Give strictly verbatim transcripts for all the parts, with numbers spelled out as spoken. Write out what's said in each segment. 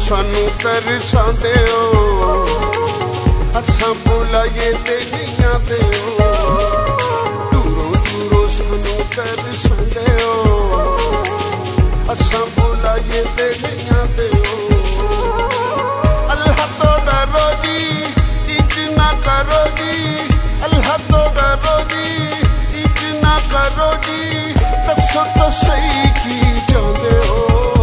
सानू तरसांदे हो, असां बुलाइए ते नहीं आंदे हो। दूरों दूरों सानू तरसांदे हो, असां बुलाइए ते नहीं आंदे हो। अल्लाह तो डरो जी, इतना करो जी, अल्लाह तो डरो जी, इतना करो जी। दसो तो सही की चाहते हो,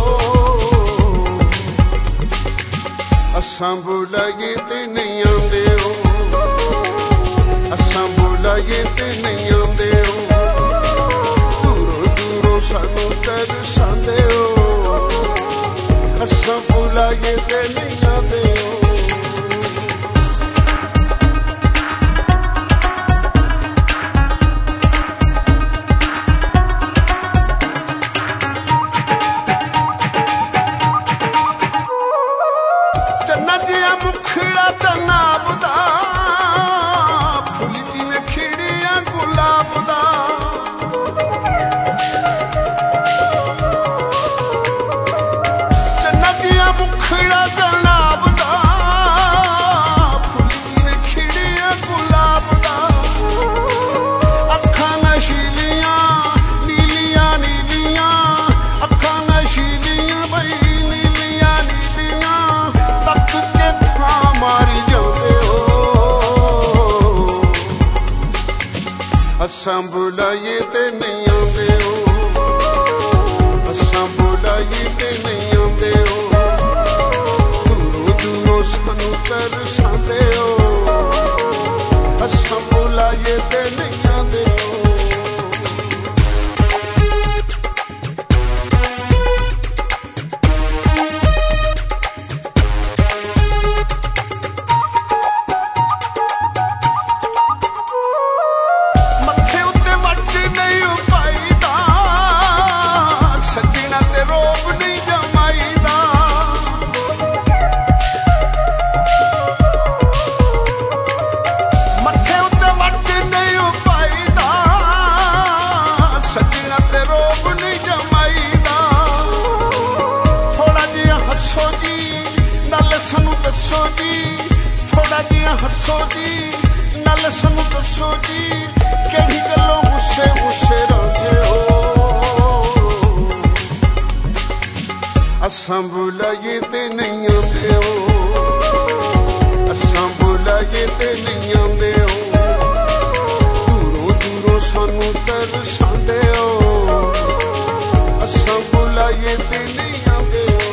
असां बुलाइए ते नहीं आंदे हो, असां बुलाइए ते नहीं आंदे हो। दूरों दूरों सानू तरसांदे हो, असां बुलाइए ते नहीं आंदे हो। मुखड़ा तनाब दा फुल जिवें खिड़ियां गुलाब दा। जन्नतियां मुखड़ा तनाब दा फुल जिवें खिड़ियां गुलाब दा। अखां नशीलियां नीलियां नीलियां, अखां नशीलियां बई नीलियां नीलियां। तक के मारी जाते हो, असां बुलाइए ते नहीं आंदे हो, असां बुलाइए ते नहीं आंदे हो। दूरों दूरों सानू तरसांदे हो, असां बुलाइए ते नहीं आंदे हो। सानू दसो जी, थोड़ा जिहा हसो जी, नाल सानू दसो जी। केड़ी गल्लों गुस्से गुस्से रहिंदे हो, असां बुलाइए ते नहीं आंदे हो, असां बुलाइए ते नहीं आंदे हो। दूरों दूरों सानू तरसांदे हो, असां बुलाइए ते नहीं आंदे हो।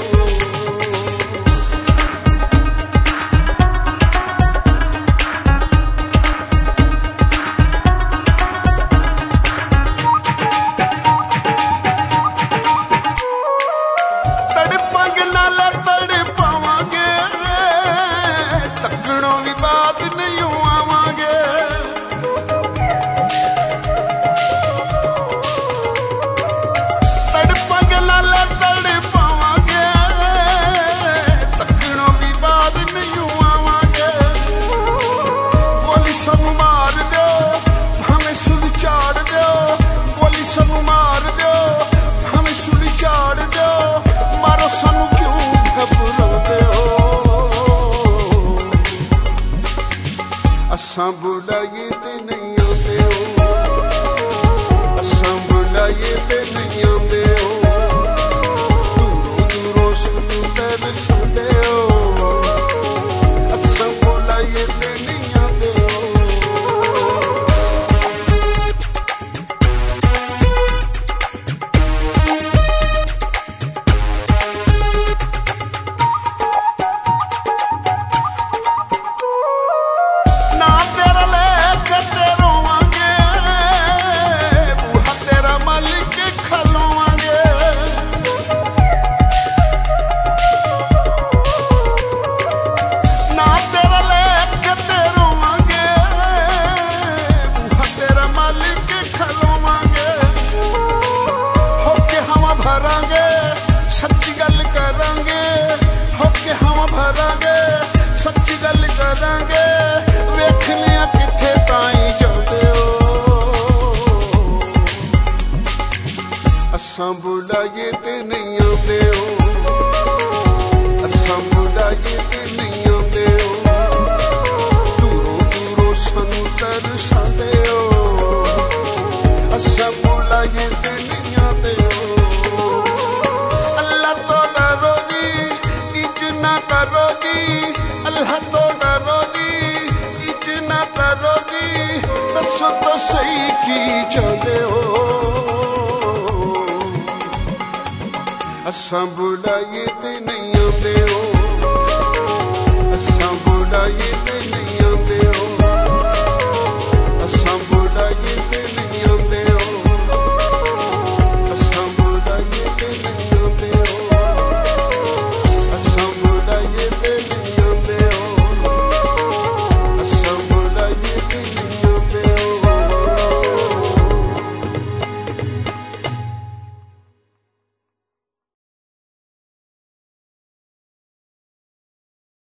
सानू मार दो, हमें सुल चाड़ दो, मारो सानू क्यों घबराते हो। असां बुलाइए ते नहीं आंदे हो, असां बुलाइए ते नहीं आंदे हो। दूरों दूरों सानू तरसांदे हो, असां बुलाइए ते नहीं आंदे हो। सच्ची गल करांगे, होके हम भरांगे, सच्ची गल करांगे। वेखने किथे ताई जांदे हो, असां बुलाइए ते नहीं आंदे हो, असां ਅਸਾਂ ਬੁਲਾਈਏ ਤੇ ਨਹੀਂ ਆਉਂਦੇ ਹੋ ਦੂਰੋਂ ਦੂਰੋਂ ਸਾਨੂੰ ਤਰਸਾਉਂਦੇ ਹੋ ਅਸਾਂ ਬੁਲਾਈਏ ਤੇ ਨਹੀਂ ਆਉਂਦੇ ਹੋ ਅੱਲਾ ਤੋਂ ਡਰੋ ਜੀ ਇੰਜ ਨਾ ਕਰੋ ਜੀ ਅੱਲਾ ਤੋਂ ਡਰੋ ਜੀ ਇੰਜ ਨਾ ਕਰੋ ਜੀ ਦੱਸੋ ਤਾਂ ਸਹੀ ਕੀ ਚਾਹੁੰਦੇ ਹੋ ਅਸਾਂ ਬੁਲਾਈਏ ਤੇ ਨਹੀਂ ਆਉਂਦੇ ਹੋ ਅਸਾਂ ਬੁਲਾਈਏ